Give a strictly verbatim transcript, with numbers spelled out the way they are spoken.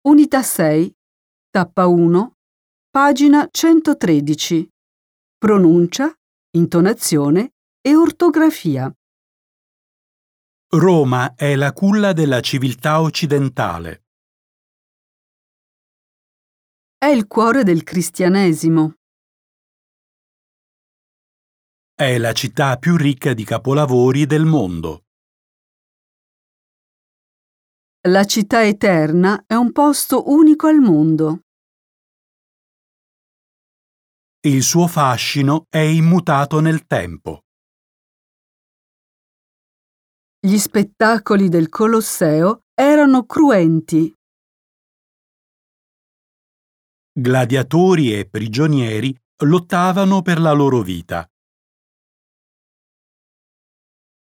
Unità sei, tappa uno, pagina centotredici. Pronuncia, intonazione e ortografia. Roma è la culla della civiltà occidentale. È il cuore del cristianesimo. È la città più ricca di capolavori del mondo. La città eterna è un posto unico al mondo. Il suo fascino è immutato nel tempo. Gli spettacoli del Colosseo erano cruenti. Gladiatori e prigionieri lottavano per la loro vita.